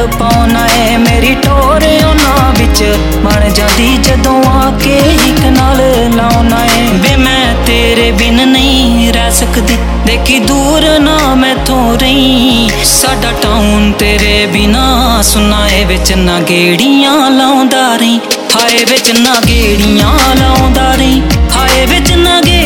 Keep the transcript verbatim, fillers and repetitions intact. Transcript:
ਪਾਉਣਾ ਏ। ਮੇਰੀ ਟੋਰ ਉਹਨਾਂ ਵਿੱਚ ਬਣ ਜਾਂਦੀ ਜਦੋਂ ਆ ਕੇ ਇੱਕ ਨਾਲ ਲਾਉਣਾ ਏ। ਵੇ ਮੈਂ ਤੇਰੇ ਬਿਨ ਨਹੀਂ ਰਹਿ ਸਕਦੀ, ਦੇਖੀ ਦੂਰ ਨਾ ਮੈਥੋਂ ਰਹੀ। ਸਾਡਾ ਟਾਊਨ ਤੇਰੇ ਬਿਨਾ ਸੁਣਾ ਏ, ਵਿੱਚ ਨਾ ਗੇੜੀਆਂ ਲਾਉਂਦਾ ਰਹੀ। ਹਾਏ ਵਿੱਚ ਨਾ ਗੇੜੀਆਂ ਲਾਉਂਦਾ ਰਹੀ, ਹਾਏ ਵਿੱਚ ਨਾ